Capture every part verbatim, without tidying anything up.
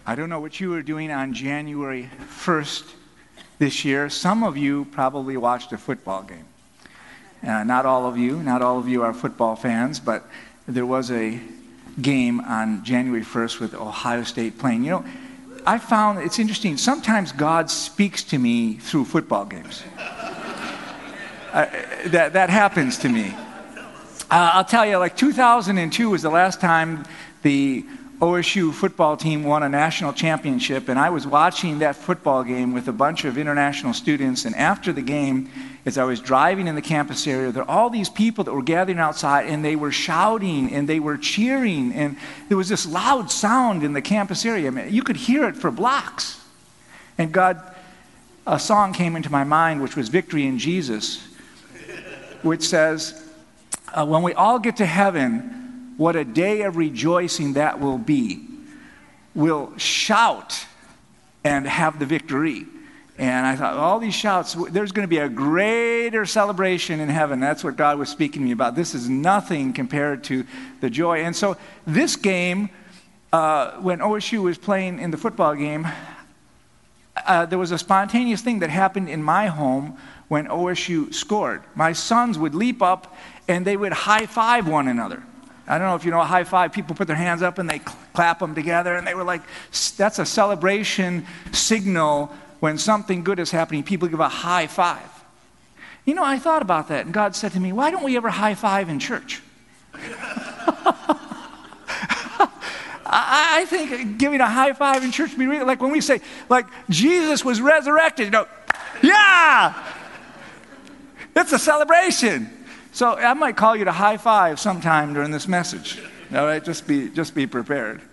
I don't know what you were doing on January first this year. Some of you probably watched a football game. Uh, not all of you, not all of you are football fans, but there was a game on January first with Ohio State playing. You know, I found it's interesting. Sometimes God speaks to me through football games. uh, that that happens to me. Uh, I'll tell you, like two thousand two was the last time the O S U football team won a national championship, and I was watching that football game with a bunch of international students, and after the game, as I was driving in the campus area, there were all these people that were gathering outside, and they were shouting, and they were cheering, and there was this loud sound in the campus area. I mean, you could hear it for blocks. And God, a song came into my mind, which was Victory in Jesus, which says, uh, when we all get to heaven, what a day of rejoicing that will be. We'll shout and have the victory. And I thought, all these shouts, there's going to be a greater celebration in heaven. That's what God was speaking to me about. This is nothing compared to the joy. And so this game, uh, when O S U was playing in the football game, uh, there was a spontaneous thing that happened in my home when O S U scored. My sons would leap up and they would high-five one another. I don't know if you know a high five. People put their hands up and they clap them together, and they were like, that's a celebration signal. When something good is happening, people give a high five. You know, I thought about that, and God said to me, why don't we ever high five in church? I, I think giving a high five in church would be really, like when we say, like, Jesus was resurrected, you know, yeah! It's a celebration. So I might call you to high five sometime during this message. All right, just be just be prepared.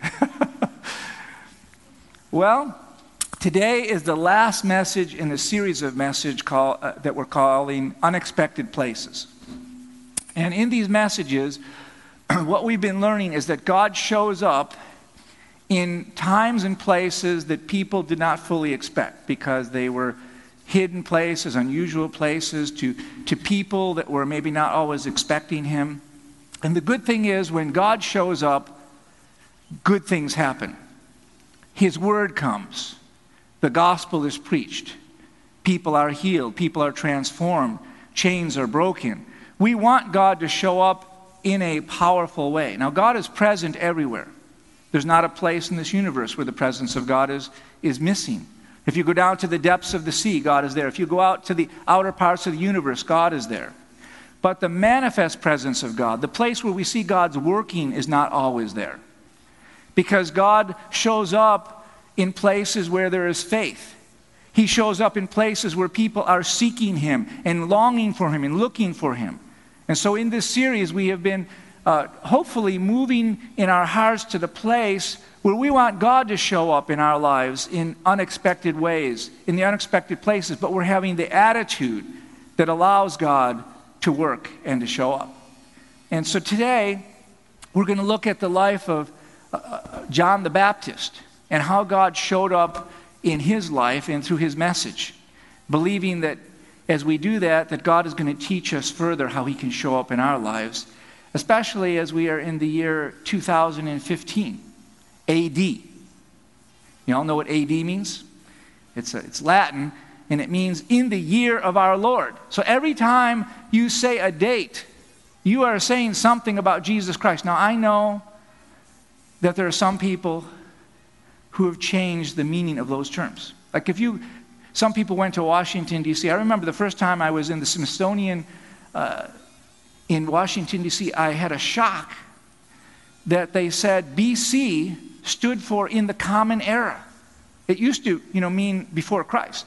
Well, today is the last message in a series of messages call, uh, that we're calling Unexpected Places. And in these messages, what we've been learning is that God shows up in times and places that people did not fully expect, because they were hidden places, unusual places, to, to people that were maybe not always expecting him. And the good thing is, when God shows up, good things happen. His word comes. The gospel is preached. People are healed. People are transformed. Chains are broken. We want God to show up in a powerful way. Now, God is present everywhere. There's not a place in this universe where the presence of God is, is missing. If you go down to the depths of the sea, God is there. If you go out to the outer parts of the universe, God is there. But the manifest presence of God, the place where we see God's working, is not always there. Because God shows up in places where there is faith. He shows up in places where people are seeking him and longing for him and looking for him. And so in this series, we have been uh, hopefully moving in our hearts to the place where we want God to show up in our lives in unexpected ways, in the unexpected places, but we're having the attitude that allows God to work and to show up. And so today, we're going to look at the life of uh, John the Baptist and how God showed up in his life and through his message, believing that as we do that, that God is going to teach us further how he can show up in our lives, especially as we are in the year two thousand fifteen. A D. You all know what A D means? It's, a, it's Latin, and it means in the year of our Lord. So every time you say a date, you are saying something about Jesus Christ. Now, I know that there are some people who have changed the meaning of those terms. Like if you, some people went to Washington, D C I remember the first time I was in the Smithsonian uh, in Washington, D C, I had a shock that they said B C stood for in the common era. It used to, you know, mean before Christ.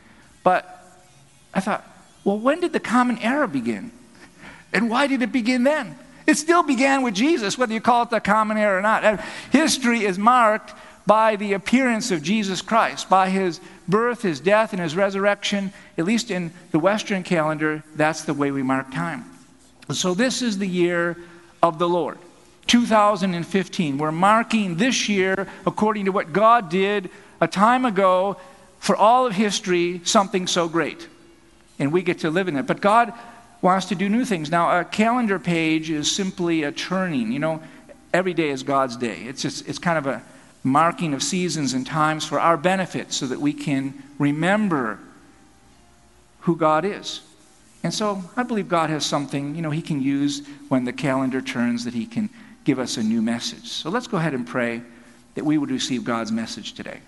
But I thought, well, when did the common era begin? And why did it begin then? It still began with Jesus, whether you call it the common era or not. History is marked by the appearance of Jesus Christ, by his birth, his death, and his resurrection. At least in the Western calendar, that's the way we mark time. So this is the year of the Lord. two thousand fifteen. We're marking this year, according to what God did a time ago, for all of history, something so great. And we get to live in it. But God wants to do new things. Now, a calendar page is simply a turning. You know, every day is God's day. It's just, it's kind of a marking of seasons and times for our benefit so that we can remember who God is. And so I believe God has something, you know, he can use when the calendar turns, that he can give us a new message. So let's go ahead and pray that we would receive God's message today.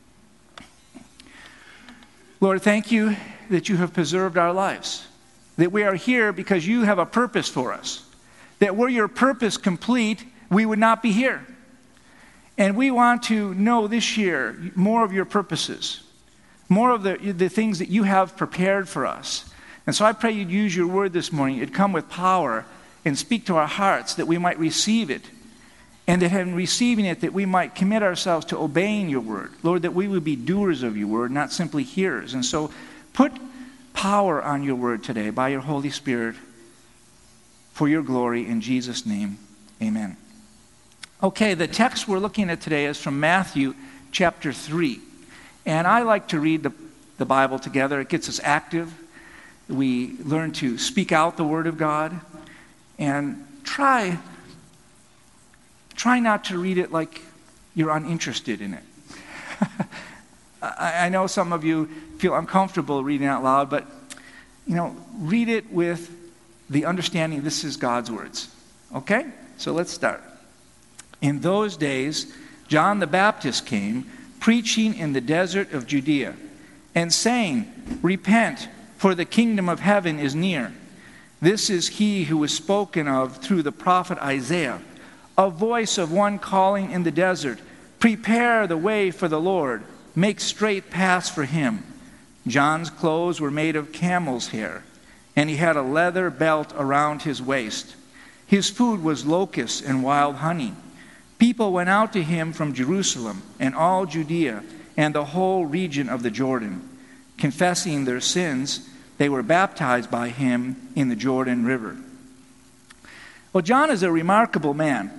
Lord, thank you that you have preserved our lives, that we are here because you have a purpose for us, that were your purpose complete, we would not be here. And we want to know this year more of your purposes, more of the, the things that you have prepared for us. And so I pray you'd use your word this morning. It'd come with power and speak to our hearts that we might receive it. And that in receiving it, that we might commit ourselves to obeying your word. Lord, that we would be doers of your word, not simply hearers. And so put power on your word today by your Holy Spirit for your glory. In Jesus' name, amen. Okay, the text we're looking at today is from Matthew chapter three. And I like to read the, the Bible together. It gets us active. We learn to speak out the word of God. And try, try not to read it like you're uninterested in it. I, I know some of you feel uncomfortable reading out loud, but, you know, read it with the understanding this is God's words. Okay? So let's start. In those days, John the Baptist came, preaching in the desert of Judea, and saying, "Repent, for the kingdom of heaven is near." This is he who was spoken of through the prophet Isaiah, a voice of one calling in the desert, "Prepare the way for the Lord, make straight paths for him." John's clothes were made of camel's hair, and he had a leather belt around his waist. His food was locusts and wild honey. People went out to him from Jerusalem and all Judea and the whole region of the Jordan. Confessing their sins, they were baptized by him in the Jordan River. Well, John is a remarkable man.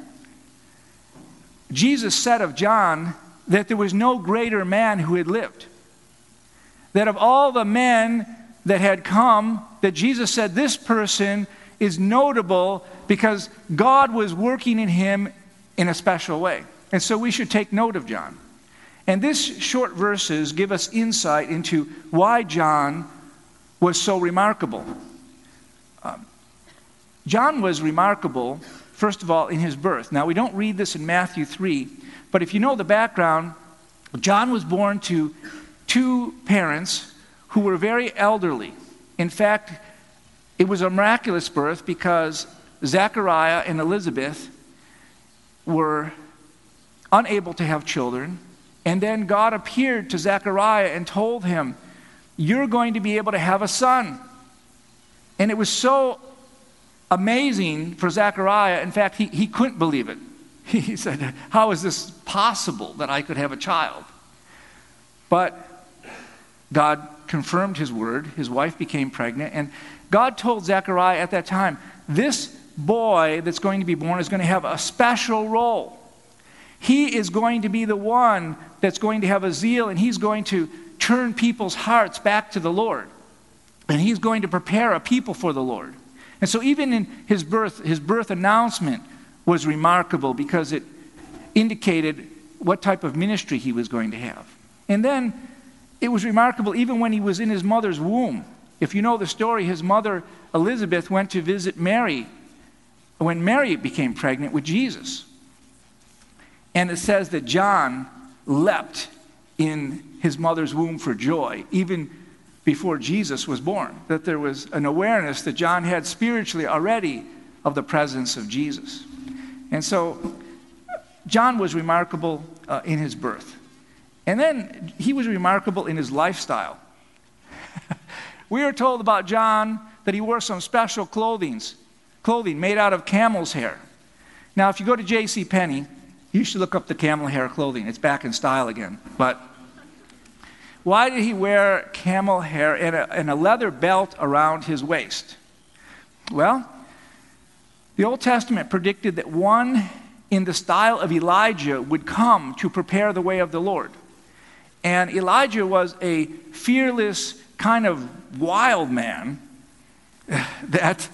Jesus said of John that there was no greater man who had lived. That of all the men that had come, that Jesus said this person is notable because God was working in him in a special way. And so we should take note of John. And these short verses give us insight into why John was so remarkable. Um, John was remarkable, first of all, in his birth. Now, we don't read this in Matthew three, but if you know the background, John was born to two parents who were very elderly. In fact, it was a miraculous birth because Zechariah and Elizabeth were unable to have children. And then God appeared to Zechariah and told him, "You're going to be able to have a son." And it was so amazing for Zechariah. In fact, he, he couldn't believe it. He said, "How is this possible that I could have a child?" But God confirmed his word. His wife became pregnant. And God told Zechariah at that time, this boy that's going to be born is going to have a special role. He is going to be the one that's going to have a zeal, and he's going to turn people's hearts back to the Lord. And he's going to prepare a people for the Lord. And so even in his birth, his birth announcement was remarkable because it indicated what type of ministry he was going to have. And then it was remarkable even when he was in his mother's womb. If you know the story, his mother Elizabeth went to visit Mary when Mary became pregnant with Jesus. And it says that John leapt in his mother's womb for joy, even before Jesus was born. That there was an awareness that John had spiritually already of the presence of Jesus. And so John was remarkable uh, in his birth. And then he was remarkable in his lifestyle. We are told about John that he wore some special clothing, clothing made out of camel's hair. Now, if you go to J C Penney, you should look up the camel hair clothing. It's back in style again. But why did he wear camel hair and a, and a leather belt around his waist? Well, the Old Testament predicted that one in the style of Elijah would come to prepare the way of the Lord. And Elijah was a fearless, kind of wild man that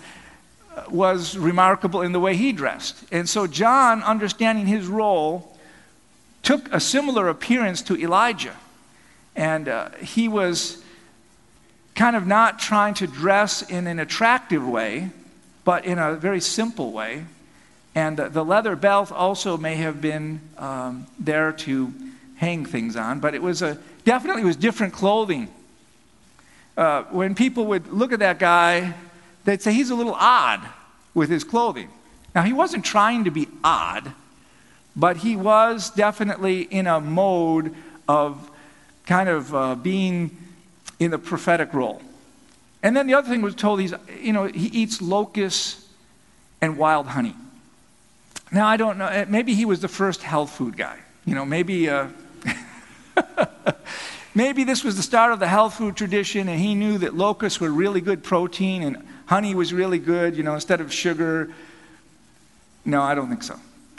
was remarkable in the way he dressed. And so John, understanding his role, took a similar appearance to Elijah. And uh, he was kind of not trying to dress in an attractive way, but in a very simple way. And uh, the leather belt also may have been um, there to hang things on, but it was a definitely was different clothing. Uh, when people would look at that guy, they'd say he's a little odd with his clothing. Now, he wasn't trying to be odd, but he was definitely in a mode of kind of uh, being in the prophetic role. And then the other thing was told, he's, you know, he eats locusts and wild honey. Now, I don't know, maybe he was the first health food guy. You know, maybe uh, maybe this was the start of the health food tradition, and he knew that locusts were really good protein and honey was really good, you know, instead of sugar. No, I don't think so.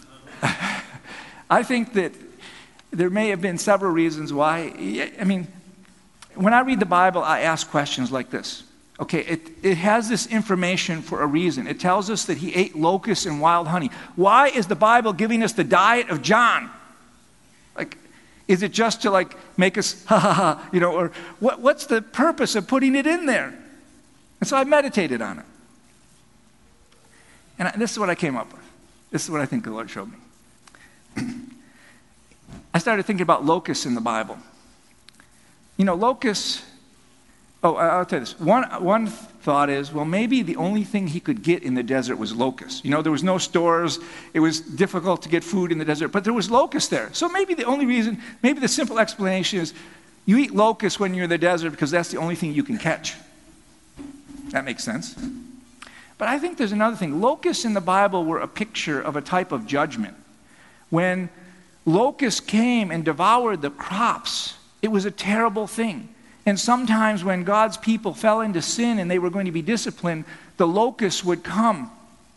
I think that there may have been several reasons why. I mean, when I read the Bible, I ask questions like this. Okay, it, it has this information for a reason. It tells us that he ate locusts and wild honey. Why is the Bible giving us the diet of John? Like, is it just to like make us ha ha ha, you know, or what, what's the purpose of putting it in there? And so I meditated on it. And I, this is what I came up with. This is what I think the Lord showed me. I started thinking about locusts in the Bible. You know, locusts, oh, I'll tell you this. One, one thought is, well, maybe the only thing he could get in the desert was locusts. You know, there was no stores. It was difficult to get food in the desert, but there was locusts there. So maybe the only reason, maybe the simple explanation is you eat locusts when you're in the desert because that's the only thing you can catch. That makes sense. But I think there's another thing. Locusts in the Bible were a picture of a type of judgment. When locusts came and devoured the crops, it was a terrible thing. And sometimes when God's people fell into sin and they were going to be disciplined, the locusts would come.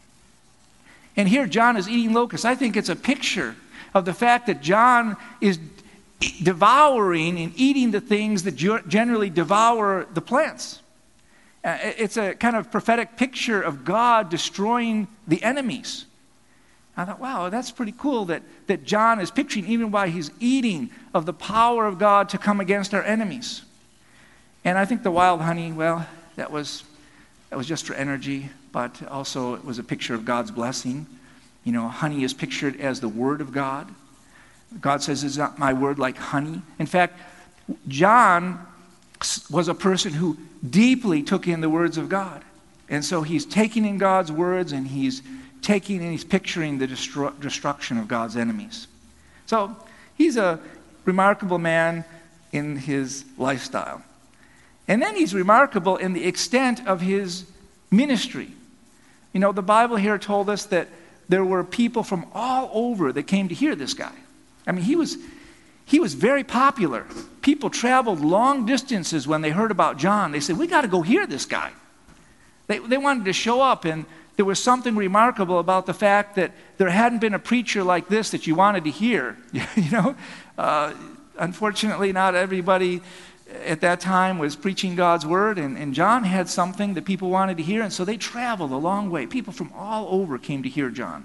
And here John is eating locusts. I think it's a picture of the fact that John is devouring and eating the things that generally devour the plants. Uh, it's a kind of prophetic picture of God destroying the enemies. I thought, wow, that's pretty cool that, that John is picturing, even while he's eating, of the power of God to come against our enemies. And I think the wild honey, well, that was that was just for energy, but also it was a picture of God's blessing. You know, honey is pictured as the word of God. God says, "Is not my word like honey?" In fact, John was a person who deeply took in the words of God. And so he's taking in God's words and he's taking and he's picturing the destru- destruction of God's enemies. So he's a remarkable man in his lifestyle. And then he's remarkable in the extent of his ministry. You know, the Bible here told us that there were people from all over that came to hear this guy. I mean, he was he was very popular. People traveled long distances when they heard about John. They said, we got to go hear this guy. They, they wanted to show up, and there was something remarkable about the fact that there hadn't been a preacher like this that you wanted to hear. You know, uh, unfortunately, not everybody at that time was preaching God's word, and, and John had something that people wanted to hear, and so they traveled a long way. People from all over came to hear John.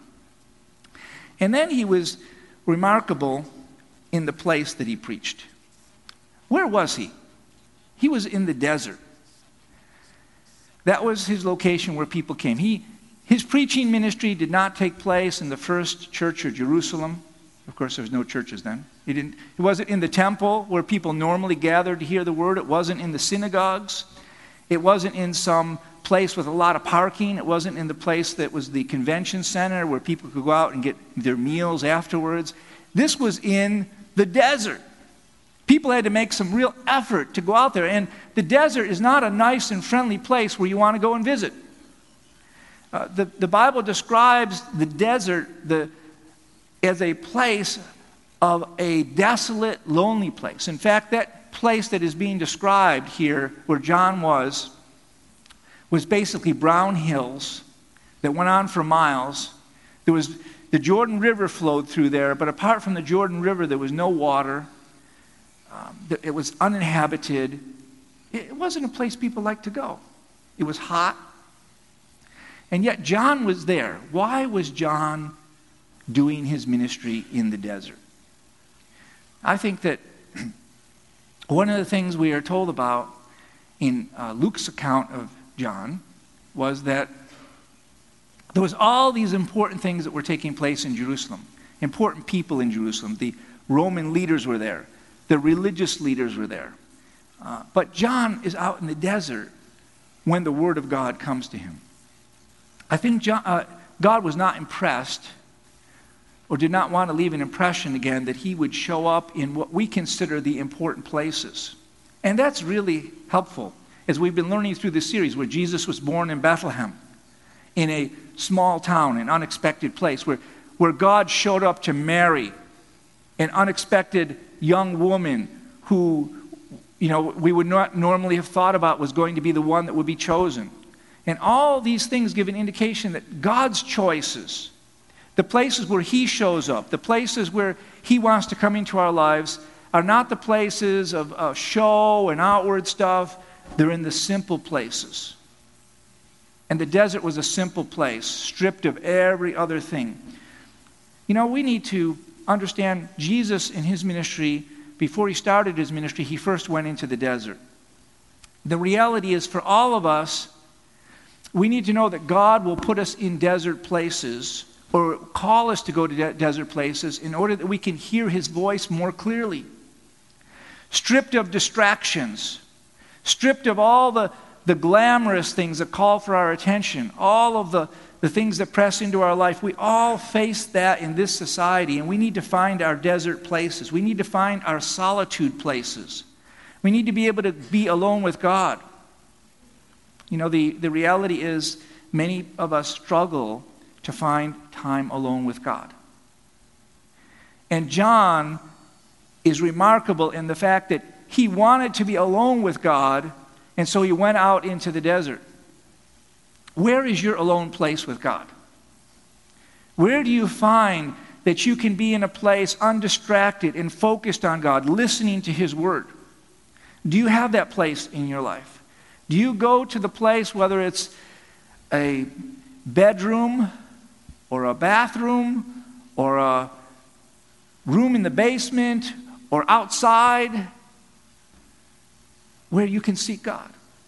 And then he was remarkable in the place that he preached. Where was he? He was in the desert. That was his location where people came. He, his preaching ministry did not take place in the first church of Jerusalem. Of course, there was no churches then. He didn't, it wasn't in the temple where people normally gathered to hear the word. It wasn't in the synagogues. It wasn't in some place with a lot of parking. It wasn't in the place that was the convention center where people could go out and get their meals afterwards. This was in the desert. People had to make some real effort to go out there. And the desert is not a nice and friendly place where you want to go and visit. Uh, the, the Bible describes the desert the, as a place of a desolate, lonely place. In fact, that place that is being described here, where John was, was basically brown hills that went on for miles. There was the Jordan River flowed through there, but apart from the Jordan River, there was no water. Um, it was uninhabited. It wasn't a place people liked to go. It was hot. And yet John was there. Why was John doing his ministry in the desert? I think that one of the things we are told about in uh, Luke's account of John was that there was all these important things that were taking place in Jerusalem, important people in Jerusalem. The Roman leaders were there. The religious leaders were there. Uh, but John is out in the desert when the word of God comes to him. I think John, uh, God was not impressed or did not want to leave an impression again that he would show up in what we consider the important places. And that's really helpful as we've been learning through this series where Jesus was born in Bethlehem, in a small town, an unexpected place, where, where God showed up to Mary, an unexpected young woman who, you know, we would not normally have thought about was going to be the one that would be chosen. And all these things give an indication that God's choices, the places where he shows up, the places where he wants to come into our lives, are not the places of, of show and outward stuff. They're in the simple places. And the desert was a simple place, stripped of every other thing. You know, we need to understand Jesus in his ministry. Before he started his ministry, he first went into the desert. The reality is, for all of us, we need to know that God will put us in desert places or call us to go to de- desert places in order that we can hear his voice more clearly. Stripped of distractions, stripped of all the, the glamorous things that call for our attention, all of the, the things that press into our life. We all face that in this society, and we need to find our desert places. We need to find our solitude places. We need to be able to be alone with God. You know, the, the reality is many of us struggle to find time alone with God. And John is remarkable in the fact that he wanted to be alone with God, and so he went out into the desert. Where is your alone place with God? Where do you find that you can be in a place undistracted and focused on God, listening to his word? Do you have that place in your life? Do you go to the place, whether it's a bedroom or a bathroom or a room in the basement or outside, where you can seek God?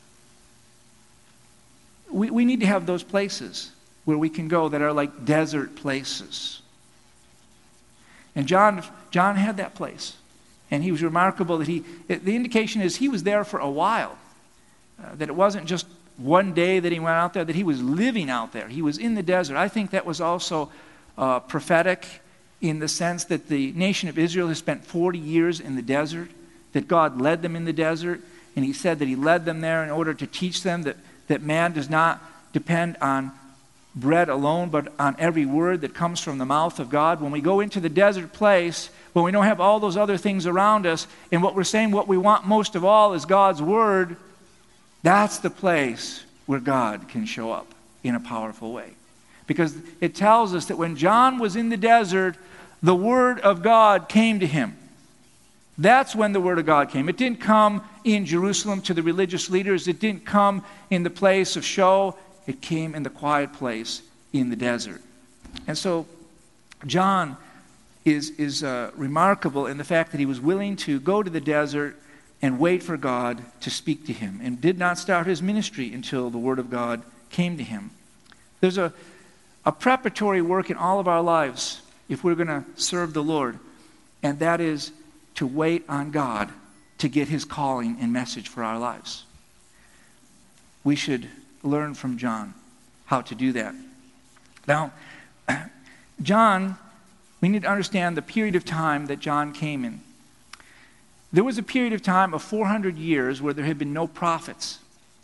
We, we need to have those places where we can go that are like desert places. And John, John had that place. And he was remarkable that he, it, the indication is he was there for a while. Uh, that it wasn't just one day that he went out there, that he was living out there. He was in the desert. I think that was also uh, prophetic in the sense that the nation of Israel has spent forty years in the desert, that God led them in the desert, and he said that he led them there in order to teach them that, that man does not depend on bread alone, but on every word that comes from the mouth of God. When we go into the desert place, when we don't have all those other things around us, and what we're saying, what we want most of all is God's word, that's the place where God can show up in a powerful way. Because it tells us that when John was in the desert, the word of God came to him. That's when the word of God came. It didn't come in Jerusalem to the religious leaders. It didn't come in the place of show. It came in the quiet place in the desert. And so John is, is uh, remarkable in the fact that he was willing to go to the desert and wait for God to speak to him, and did not start his ministry until the word of God came to him. There's a, a preparatory work in all of our lives if we're going to serve the Lord, and that is to wait on God to get his calling and message for our lives. We should learn from John how to do that. Now, John, we need to understand the period of time that John came in. There was a period of time of four hundred years where there had been no prophets.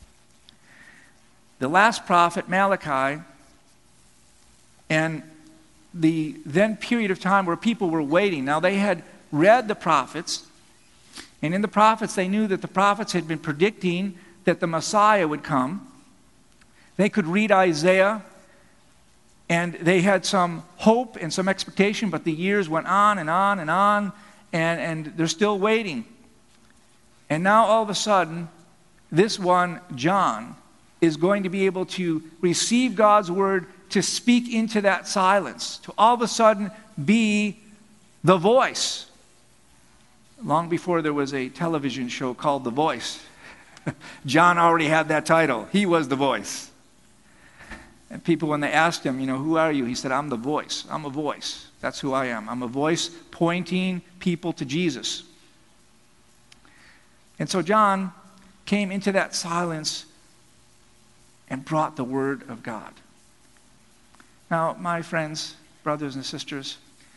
The last prophet, Malachi, and the then period of time where people were waiting. Now, they had read the prophets, and in the prophets they knew that the prophets had been predicting that the Messiah would come. They could read Isaiah, and they had some hope and some expectation, but the years went on and on and on, and, and they're still waiting. And now all of a sudden, this one, John, is going to be able to receive God's word to speak into that silence, to all of a sudden be the voice. long before there was a television show called The Voice. John already had that title. He was the voice. And people, when they asked him, you know, who are you? He said, I'm the voice. I'm a voice. That's who I am. I'm a voice pointing people to Jesus. And so John came into that silence and brought the Word of God. Now, my friends, brothers and sisters,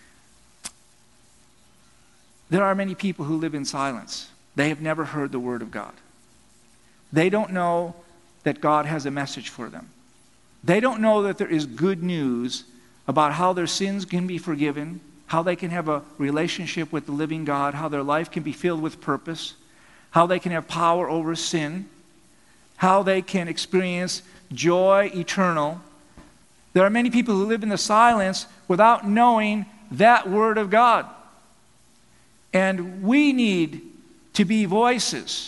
there are many people who live in silence. They have never heard the Word of God. They don't know that God has a message for them. They don't know that there is good news about how their sins can be forgiven, how they can have a relationship with the living God, how their life can be filled with purpose, how they can have power over sin, how they can experience joy eternal. There are many people who live in the silence without knowing that Word of God. And we need to be voices.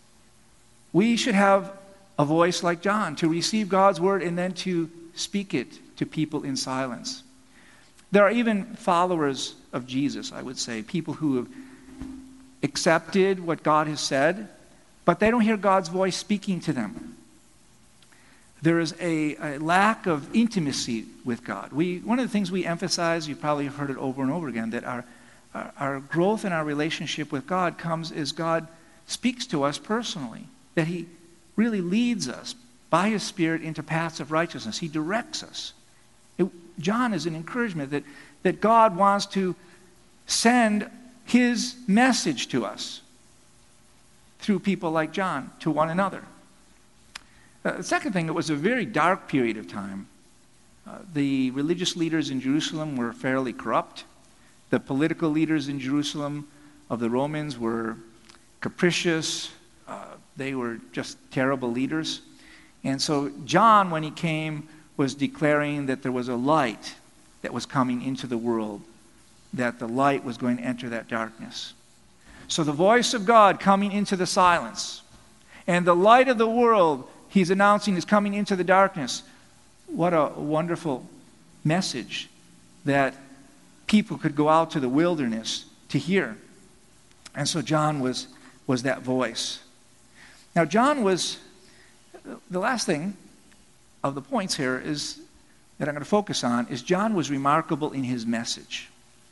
We should have a voice like John, to receive God's Word and then to speak it to people in silence. There are even followers of Jesus, I would say, people who have accepted what God has said, but they don't hear God's voice speaking to them. There is a, a lack of intimacy with God. We, one of the things we emphasize, you probably have heard it over and over again, that our, our, our growth in our relationship with God comes as God speaks to us personally, that He really leads us by His Spirit into paths of righteousness. He directs us. It, John is an encouragement that, that God wants to send His message to us through people like John to one another. Uh, the second thing, it was a very dark period of time. Uh, the religious leaders in Jerusalem were fairly corrupt. The political leaders in Jerusalem of the Romans were capricious. Uh, they were just terrible leaders. And so John, when he came, was declaring that there was a light that was coming into the world, that the light was going to enter that darkness. So the voice of God coming into the silence, and the light of the world He's announcing is coming into the darkness. What a wonderful message that people could go out to the wilderness to hear. And so John was, was that voice. Now John was, the last thing of the points here is that I'm going to focus on is John was remarkable in his message.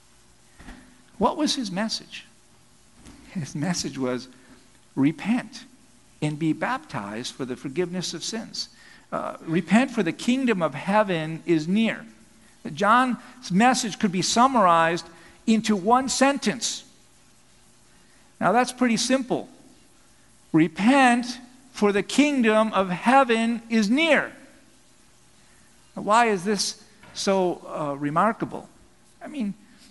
What was his message? His message was repent and be baptized for the forgiveness of sins. Uh, repent, for the kingdom of heaven is near. John's message could be summarized into one sentence. Now that's pretty simple. Repent, for the kingdom of heaven is near. Now, why is this so uh, remarkable? I mean,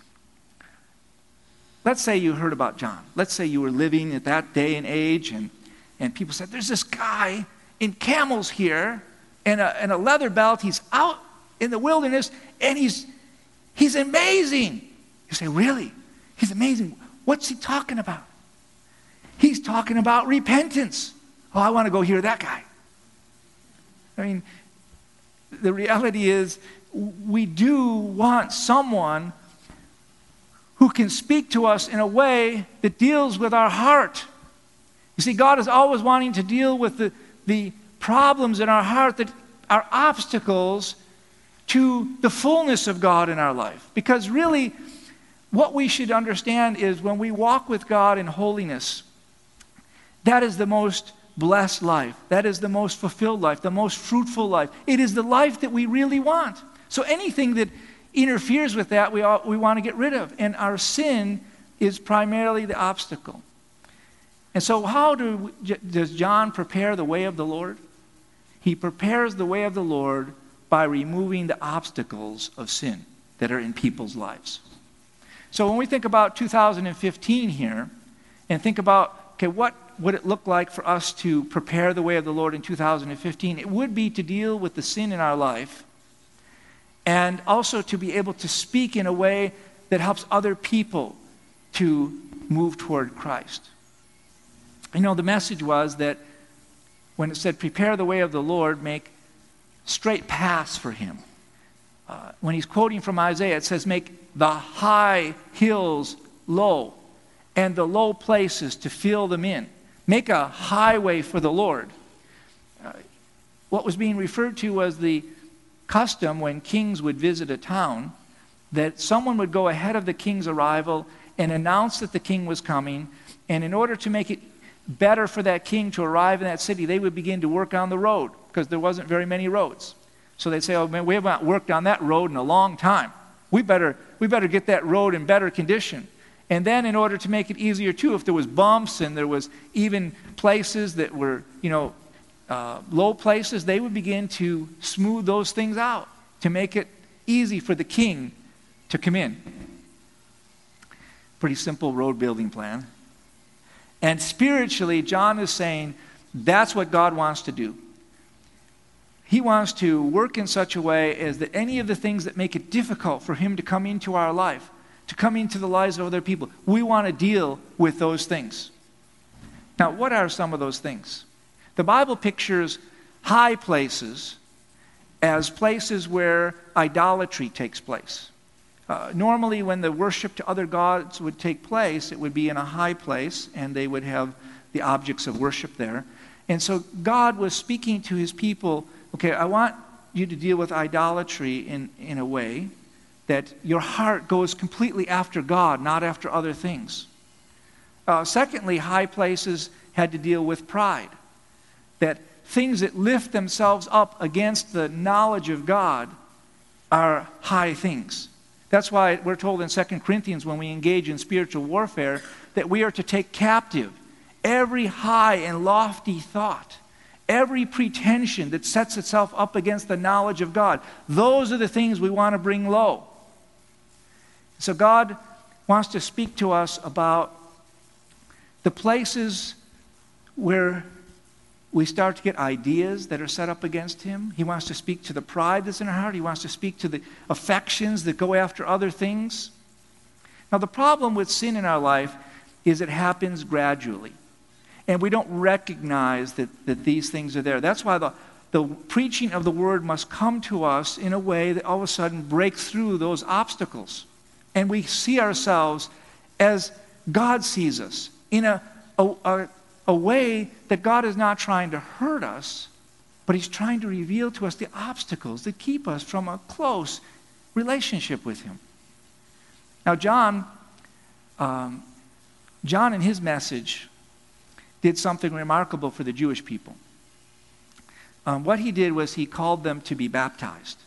let's say you heard about John. Let's say you were living at that day and age, and And people said, there's this guy in camels here and a, and a leather belt. He's out in the wilderness, and he's, he's amazing. You say, really? He's amazing. What's he talking about? He's talking about repentance. Oh, I want to go hear that guy. I mean, the reality is we do want someone who can speak to us in a way that deals with our heart. You see, God is always wanting to deal with the, the problems in our heart that are obstacles to the fullness of God in our life. Because really, what we should understand is when we walk with God in holiness, that is the most blessed life. That is the most fulfilled life, the most fruitful life. It is the life that we really want. So anything that interferes with that, we, all, we want to get rid of. And our sin is primarily the obstacle. And so how do, does John prepare the way of the Lord? He prepares the way of the Lord by removing the obstacles of sin that are in people's lives. So when we think about two thousand fifteen here, and think about, okay, what would it look like for us to prepare the way of the Lord in two thousand fifteen? It would be to deal with the sin in our life, and also to be able to speak in a way that helps other people to move toward Christ. You know, the message was that when it said, prepare the way of the Lord, make straight paths for him. Uh, when he's quoting from Isaiah, it says, make the high hills low and the low places to fill them in. Make a highway for the Lord. Uh, what was being referred to was the custom when kings would visit a town, that someone would go ahead of the king's arrival and announce that the king was coming, and in order to make it better for that king to arrive in that city, they would begin to work on the road, because there wasn't very many roads. So they'd say, oh man, we haven't worked on that road in a long time. We better, we better get that road in better condition. And then in order to make it easier too, if there was bumps and there was even places that were, you know, uh, low places, they would begin to smooth those things out to make it easy for the king to come in. Pretty simple road building plan. And spiritually, John is saying that's what God wants to do. He wants to work in such a way as that any of the things that make it difficult for him to come into our life, to come into the lives of other people, we want to deal with those things. Now, what are some of those things? The Bible pictures high places as places where idolatry takes place. Uh, normally, when the worship to other gods would take place, it would be in a high place, and they would have the objects of worship there. And so God was speaking to his people, okay, I want you to deal with idolatry in, in a way that your heart goes completely after God, not after other things. Uh, secondly, high places had to deal with pride. That things that lift themselves up against the knowledge of God are high things. That's why we're told in Second Corinthians when we engage in spiritual warfare that we are to take captive every high and lofty thought, every pretension that sets itself up against the knowledge of God. Those are the things we want to bring low. So God wants to speak to us about the places where we start to get ideas that are set up against him. He wants to speak to the pride that's in our heart. He wants to speak to the affections that go after other things. Now, the problem with sin in our life is it happens gradually. And we don't recognize that, that these things are there. That's why the, the preaching of the word must come to us in a way that all of a sudden breaks through those obstacles. And we see ourselves as God sees us, in a, a, a A way that God is not trying to hurt us, but he's trying to reveal to us the obstacles that keep us from a close relationship with him. Now, John, um, John in his message did something remarkable for the Jewish people. Um, what he did was he called them to be baptized.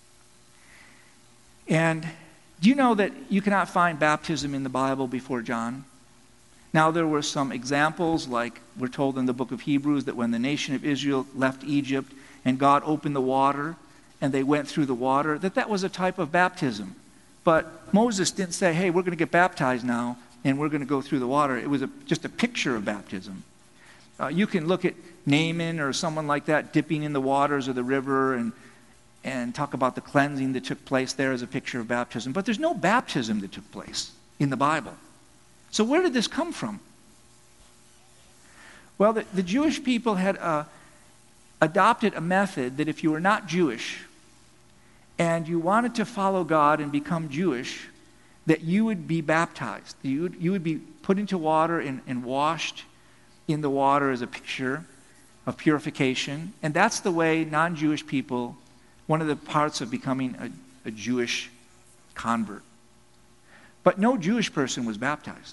And do you know that you cannot find baptism in the Bible before John? Now, there were some examples, like we're told in the book of Hebrews, that when the nation of Israel left Egypt and God opened the water and they went through the water, that that was a type of baptism. But Moses didn't say, hey, we're going to get baptized now and we're going to go through the water. It was a, just a picture of baptism. Uh, you can look at Naaman or someone like that dipping in the waters of the river and, and talk about the cleansing that took place there as a picture of baptism. But there's no baptism that took place in the Bible. So where did this come from? Well, the, the Jewish people had uh, adopted a method that if you were not Jewish and you wanted to follow God and become Jewish, that you would be baptized. You would, you would be put into water and, and washed in the water as a picture of purification. And that's the way non-Jewish people, one of the parts of becoming a, a Jewish convert. But no Jewish person was baptized.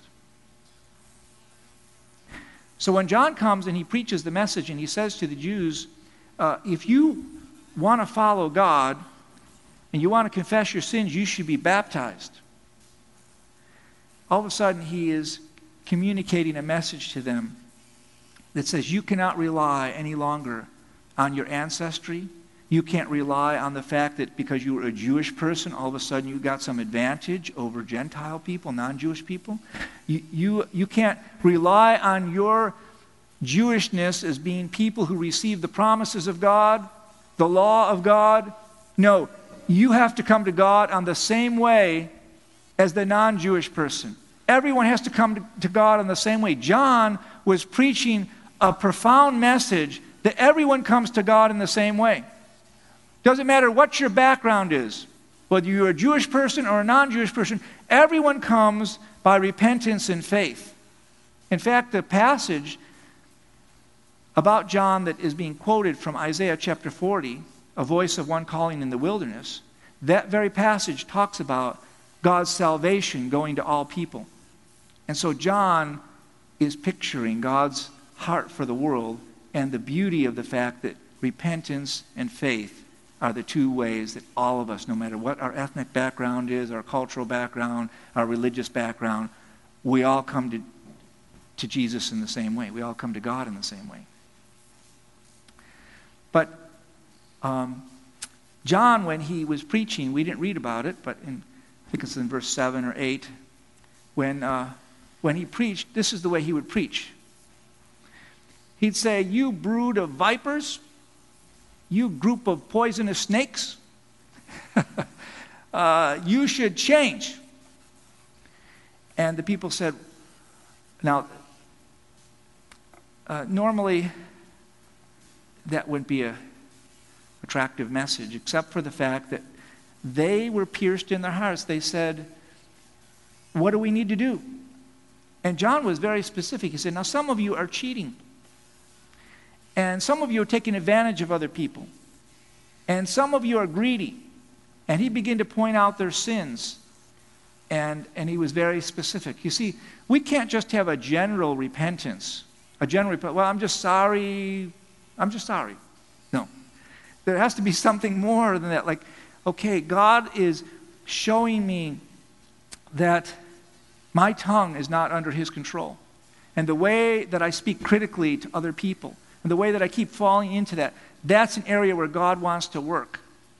So when John comes and he preaches the message and he says to the Jews, uh, if you want to follow God and you want to confess your sins, you should be baptized. All of a sudden he is communicating a message to them that says you cannot rely any longer on your ancestry. You can't rely on the fact that because you were a Jewish person, all of a sudden you got some advantage over Gentile people, non-Jewish people. You, you, you can't rely on your Jewishness as being people who receive the promises of God, the law of God. No, you have to come to God on the same way as the non-Jewish person. Everyone has to come to, to God in the same way. John was preaching a profound message that everyone comes to God in the same way. Doesn't matter what your background is, Whether you're a Jewish person or a non-Jewish person, everyone comes by repentance and faith. In fact, the passage about John that is being quoted from Isaiah chapter forty, a voice of one calling in the wilderness, that very passage talks about God's salvation going to all people. And so John is picturing God's heart for the world and the beauty of the fact that repentance and faith are the two ways that all of us, no matter what our ethnic background is, our cultural background, our religious background, we all come to, to Jesus in the same way. We all come to God in the same way. But um, John, when he was preaching, we didn't read about it, but in, I think it's in verse seven or eight, when, uh, when he preached, this is the way he would preach. He'd say, "You brood of vipers, you group of poisonous snakes, uh, you should change." And the people said, now, uh, normally that wouldn't be a attractive message, except for the fact that they were pierced in their hearts. They said, "What do we need to do?" And John was very specific. He said, "Now some of you are cheating. And some of you are taking advantage of other people. And some of you are greedy." And he began to point out their sins. And, and he was very specific. You see, we can't just have a general repentance. A general repentance. Well, I'm just sorry. I'm just sorry. No. There has to be something more than that. Like, okay, God is showing me that my tongue is not under his control. And the way that I speak critically to other people, and the way that I keep falling into that, that's an area where God wants to work.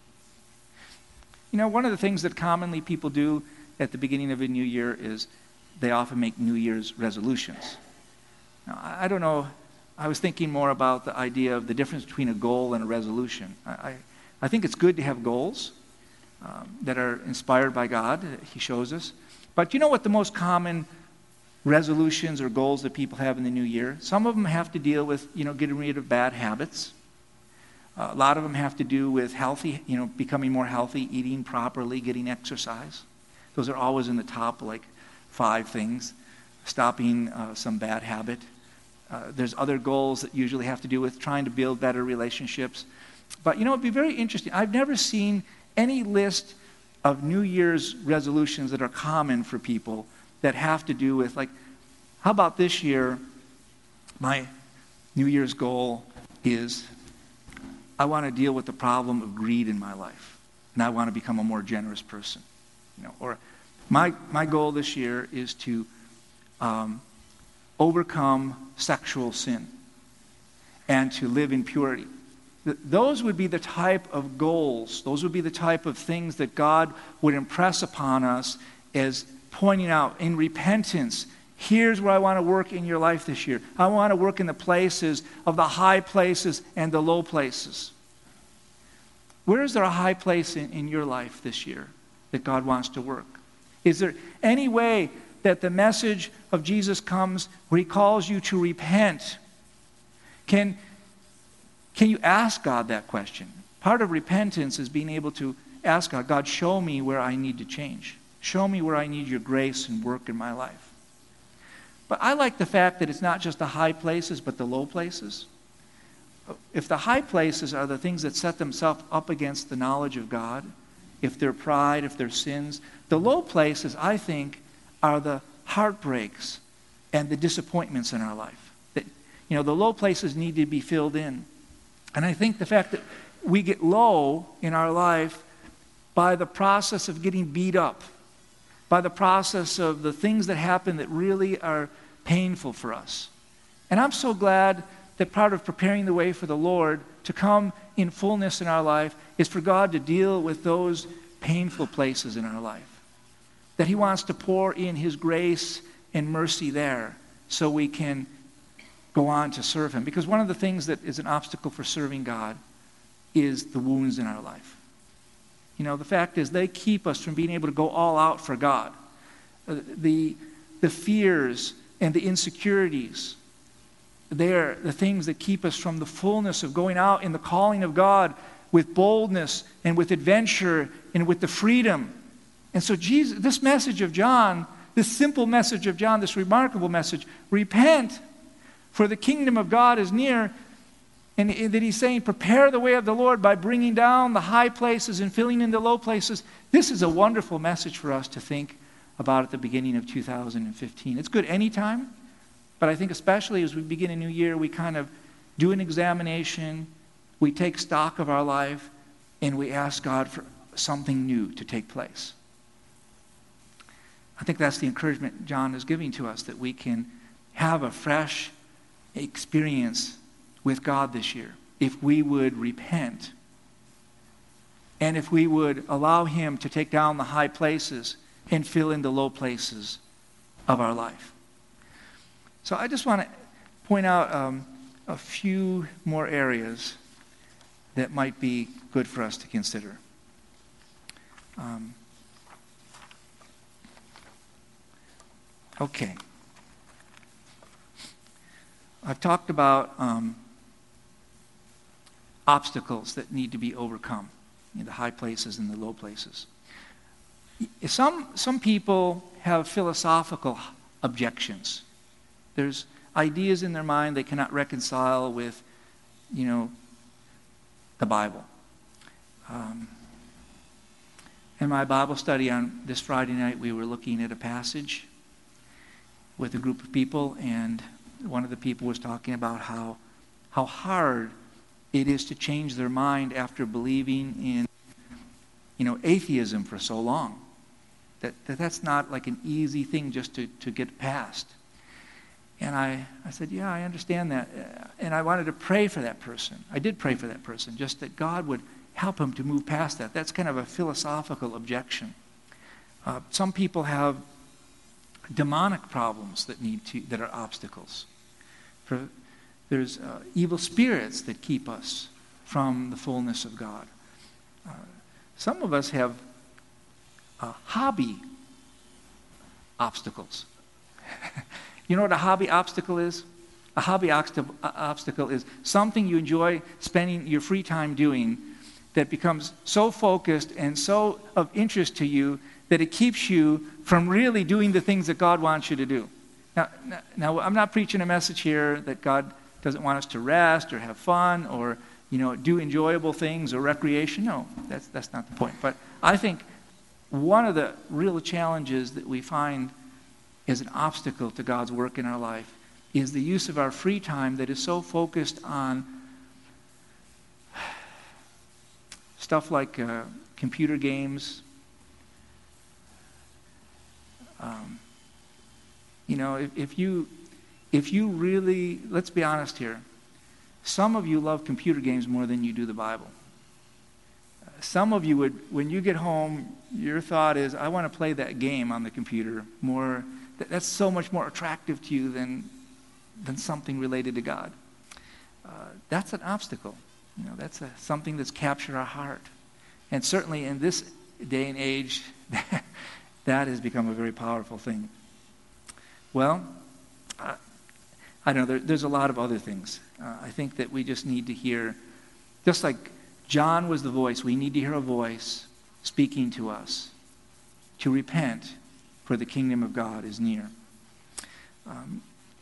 You know, one of the things that commonly people do at the beginning of a new year is they often make New Year's resolutions. Now, I don't know, I was thinking more about the idea of the difference between a goal and a resolution. I, I, I think it's good to have goals um, that are inspired by God, that he shows us. But you know what the most common resolutions or goals that people have in the new year? Some of them have to deal with, you know, getting rid of bad habits. Uh, a lot of them have to do with healthy, you know, becoming more healthy, eating properly, getting exercise. Those are always in the top, like five things. Stopping uh, some bad habit. Uh, there's other goals that usually have to do with trying to build better relationships. But, you know, it'd be very interesting. I've never seen any list of New Year's resolutions that are common for people that have to do with, like, how about this year, my New Year's goal is I want to deal with the problem of greed in my life, and I want to become a more generous person. You know, or my my goal this year is to um, overcome sexual sin and to live in purity. Th- those would be the type of goals, those would be the type of things that God would impress upon us as pointing out in repentance, here's where I want to work in your life this year. I want to work in the places of the high places and the low places. Where is there a high place in, in your life this year that God wants to work? Is there any way that the message of Jesus comes where he calls you to repent? Can, can you ask God that question? Part of repentance is being able to ask God, God, show me where I need to change. Show me where I need your grace and work in my life. But I like the fact that it's not just the high places, but the low places. If the high places are the things that set themselves up against the knowledge of God, if they're pride, if they're sins, the low places, I think, are the heartbreaks and the disappointments in our life. That, you know, the low places need to be filled in. And I think the fact that we get low in our life by the process of getting beat up, by the process of the things that happen that really are painful for us. And I'm so glad that part of preparing the way for the Lord to come in fullness in our life is for God to deal with those painful places in our life. That he wants to pour in his grace and mercy there so we can go on to serve him. Because one of the things that is an obstacle for serving God is the wounds in our life. You know, the fact is they keep us from being able to go all out for God. Uh, the, the fears and the insecurities, they're the things that keep us from the fullness of going out in the calling of God with boldness and with adventure and with the freedom. And so Jesus, this message of John, this simple message of John, this remarkable message, repent, for the kingdom of God is near. And that he's saying, prepare the way of the Lord by bringing down the high places and filling in the low places. This is a wonderful message for us to think about at the beginning of two thousand fifteen. It's good anytime, but I think especially as we begin a new year, we kind of do an examination, we take stock of our life, and we ask God for something new to take place. I think that's the encouragement John is giving to us, that we can have a fresh experience with God this year if we would repent and if we would allow him to take down the high places and fill in the low places of our life. So I just want to point out um, a few more areas that might be good for us to consider. Um, okay. I've talked about um, obstacles that need to be overcome, you know, the high places and the low places. Some, some people have philosophical objections. There's ideas in their mind they cannot reconcile with, you know, the Bible. Um, in my Bible study on this Friday night, we were looking at a passage with a group of people, and one of the people was talking about how how hard it is to change their mind after believing in, you know, atheism for so long. That, that that's not like an easy thing just to, to get past. And I, I said, yeah, I understand that. And I wanted to pray for that person. I did pray for that person, just that God would help him to move past that. That's kind of a philosophical objection. Uh, some people have demonic problems that need to that are obstacles. For, there's uh, evil spirits that keep us from the fullness of God. Uh, some of us have uh, hobby obstacles. You know what a hobby obstacle is? A hobby obst- obstacle is something you enjoy spending your free time doing that becomes so focused and so of interest to you that it keeps you from really doing the things that God wants you to do. Now, now, I'm not preaching a message here that God doesn't want us to rest or have fun or, you know, do enjoyable things or recreation. No, that's that's not the point. But I think one of the real challenges that we find is an obstacle to God's work in our life is the use of our free time that is so focused on stuff like uh, computer games. Um, you know, if, if you if you really, let's be honest here, some of you love computer games more than you do the Bible. Uh, some of you would, when you get home, your thought is, I want to play that game on the computer more. That, that's so much more attractive to you than than something related to God. Uh, that's an obstacle. You know, that's a, something that's captured our heart. And certainly in this day and age, that has become a very powerful thing. Well, uh, I don't know, there, there's a lot of other things. Uh, I think that we just need to hear, just like John was the voice, we need to hear a voice speaking to us to repent, for the kingdom of God is near. Um,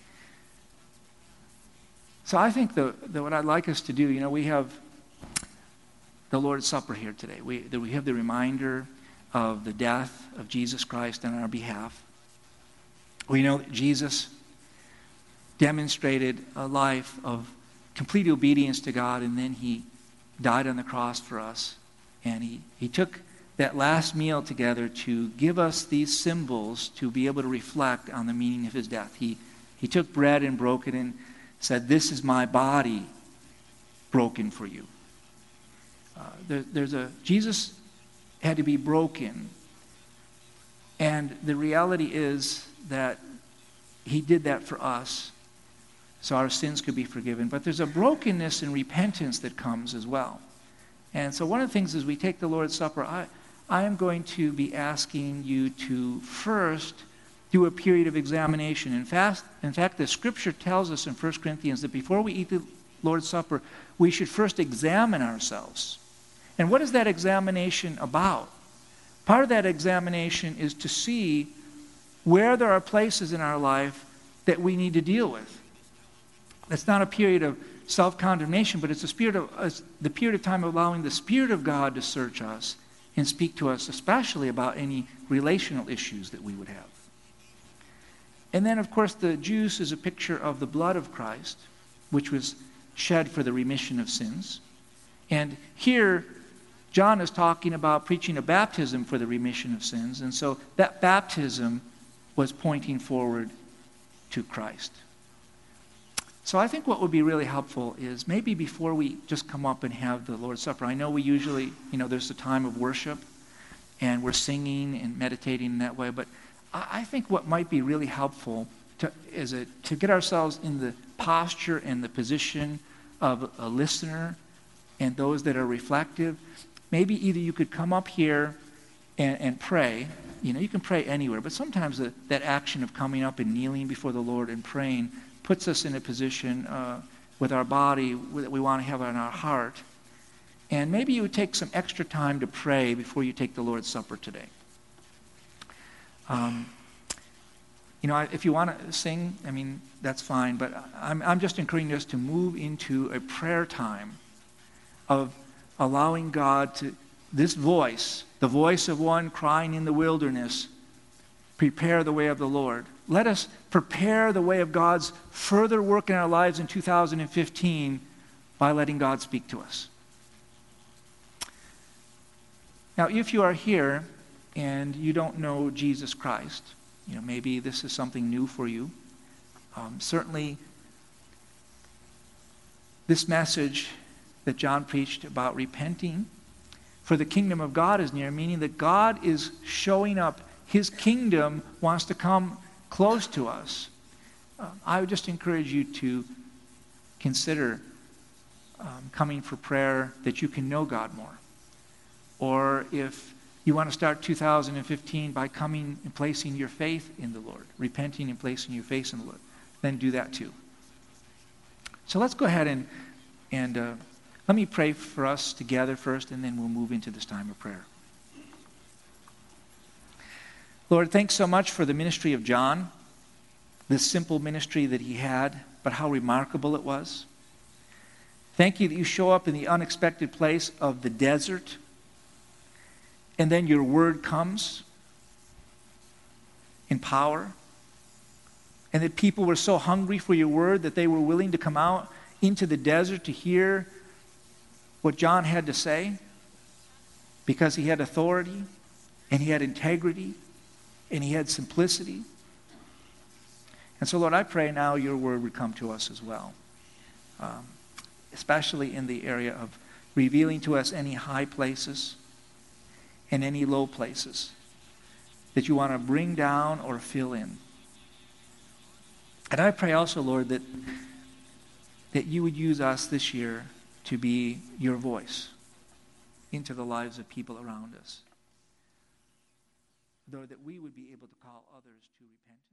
so I think the, the, what I'd like us to do, you know, we have the Lord's Supper here today. We, the, we have the reminder of the death of Jesus Christ on our behalf. We know that Jesus demonstrated a life of complete obedience to God, and then he died on the cross for us. And he, he took that last meal together to give us these symbols to be able to reflect on the meaning of his death. He, he took bread and broke it and said, "This is my body broken for you." Uh, there, there's a Jesus had to be broken, and the reality is that he did that for us so our sins could be forgiven. But there's a brokenness and repentance that comes as well. And so one of the things as we take the Lord's Supper, I, I am going to be asking you to first do a period of examination. In fact, in fact, the Scripture tells us in First Corinthians that before we eat the Lord's Supper, we should first examine ourselves. And what is that examination about? Part of that examination is to see where there are places in our life that we need to deal with. It's not a period of self-condemnation, but it's a spirit of uh, the period of time of allowing the Spirit of God to search us and speak to us, especially about any relational issues that we would have. And then, of course, the juice is a picture of the blood of Christ, which was shed for the remission of sins. And here, John is talking about preaching a baptism for the remission of sins. And so that baptism was pointing forward to Christ. So I think what would be really helpful is maybe before we just come up and have the Lord's Supper, I know we usually, you know, there's a time of worship and we're singing and meditating in that way, but I think what might be really helpful to, is a, to get ourselves in the posture and the position of a listener and those that are reflective. Maybe either you could come up here and, and pray. You know, you can pray anywhere, but sometimes the, that action of coming up and kneeling before the Lord and praying puts us in a position uh, with our body that we want to have in our heart. And maybe you would take some extra time to pray before you take the Lord's Supper today. Um, you know, if you want to sing, I mean, that's fine, but I'm, I'm just encouraging us to move into a prayer time of allowing God to, this voice, the voice of one crying in the wilderness, prepare the way of the Lord. Let us prepare the way of God's further work in our lives in two thousand fifteen by letting God speak to us. Now, if you are here and you don't know Jesus Christ, you know, maybe this is something new for you. Um, certainly, this message that John preached about repenting for the kingdom of God is near, meaning that God is showing up. His kingdom wants to come close to us. Uh, I would just encourage you to consider um, coming for prayer that you can know God more. Or if you want to start two thousand fifteen by coming and placing your faith in the Lord, repenting and placing your faith in the Lord, then do that too. So let's go ahead and, and uh, let me pray for us together first, and then we'll move into this time of prayer. Lord, thanks so much for the ministry of John, this simple ministry that he had, but how remarkable it was. Thank you that you show up in the unexpected place of the desert, and then your word comes in power, and that people were so hungry for your word that they were willing to come out into the desert to hear what John had to say, because he had authority, and he had integrity, and he had simplicity. And so, Lord, I pray now your word would come to us as well, um, especially in the area of revealing to us any high places and any low places that you want to bring down or fill in. And I pray also, Lord, that, that you would use us this year to be your voice into the lives of people around us. Lord, that we would be able to call others to repentance.